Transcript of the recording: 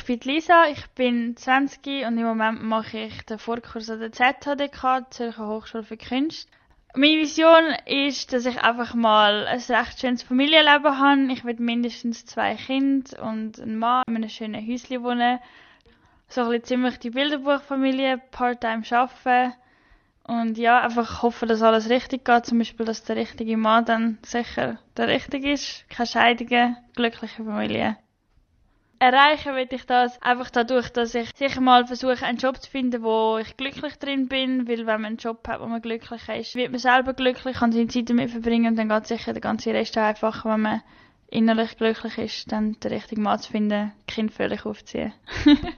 bin Lisa, ich bin 20 und im Moment mache ich den Vorkurs an der ZHDK, Zürcher Hochschule für Kunst. Meine Vision ist, dass ich einfach mal ein recht schönes Familienleben habe. Ich will mindestens 2 Kinder und einen Mann in einem schönen Häuschen wohnen. So ein bisschen ziemlich die Bilderbuchfamilie, Part-time arbeiten. Und ja, einfach hoffen, dass alles richtig geht. Zum Beispiel, dass der richtige Mann dann sicher der richtige ist. Keine Scheidungen, glückliche Familie. Erreichen will ich das einfach dadurch, dass ich sicher mal versuche, einen Job zu finden, wo ich glücklich drin bin, weil wenn man einen Job hat, wo man glücklich ist, wird man selber glücklich, kann seine Zeit damit verbringen und dann geht sicher der ganze Rest einfacher, wenn man innerlich glücklich ist, dann den richtigen Mann zu finden, Kind völlig aufziehen.